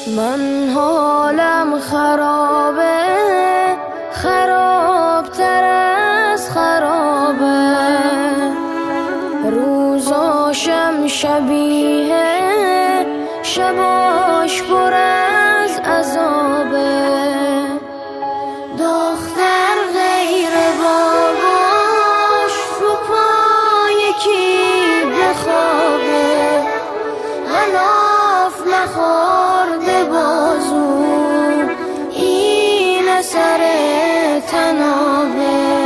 من حالم خرابه، خرابتر از خرابه، روزاشم شبیه، شباش پر از عذابه. دختر غیر باباش رو پای کی بخوابه، غلاف نخورده بازو این سر تنابه.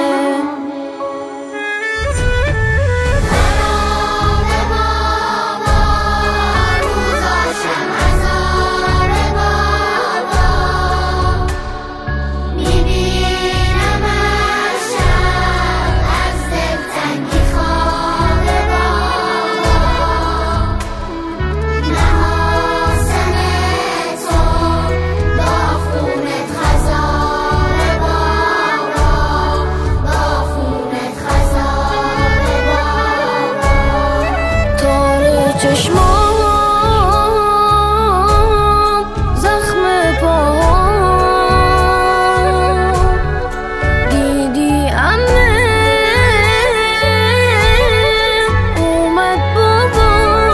چشمان زخم پاهام دیدی عمه اومد بابا،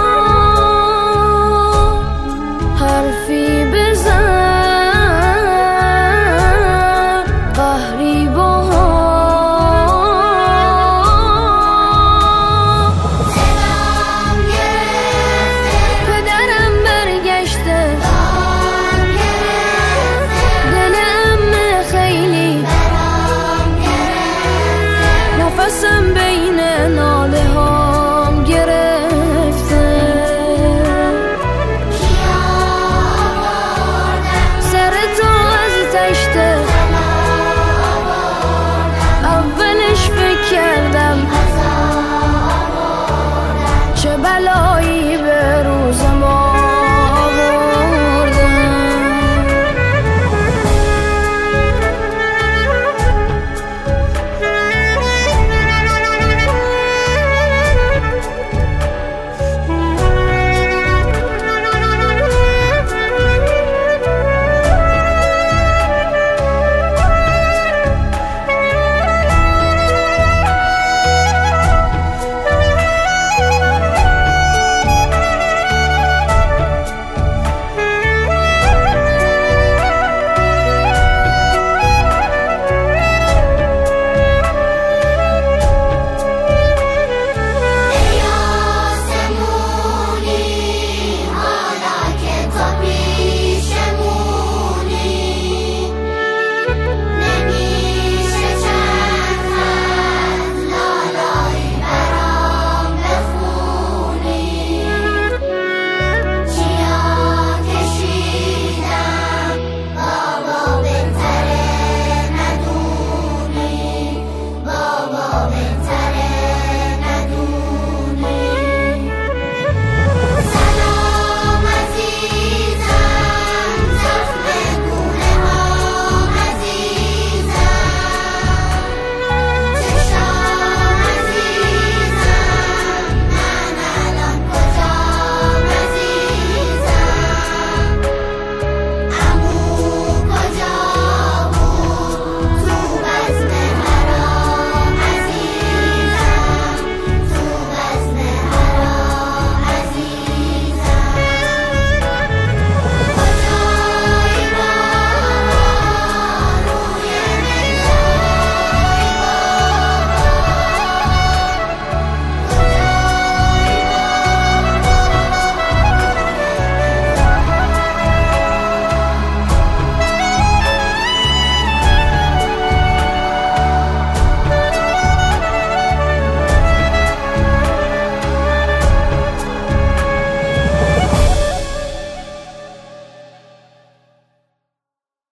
حرفی بزن قهری نفسم بین ناله هام گرفته، سر تو از تشته اولش فکر کردم چه بلا